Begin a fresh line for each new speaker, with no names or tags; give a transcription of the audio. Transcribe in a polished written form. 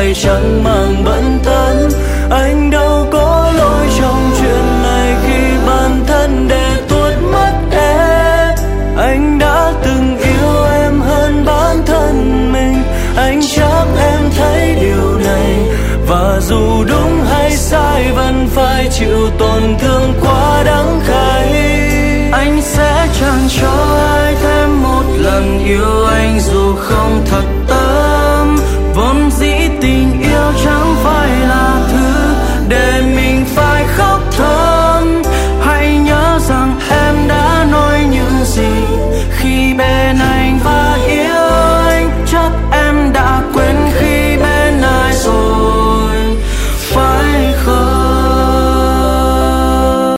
phải chẳng mang bận tâm. Anh đâu có lỗi trong chuyện này khi bản thân để tuột mất em. Anh đã từng yêu em hơn bản thân mình, anh chắc em thấy điều này. Và dù đúng hay sai vẫn phải chịu tổn thương quá đắng cay. Anh sẽ chẳng cho ai thêm một lần yêu anh dù không thật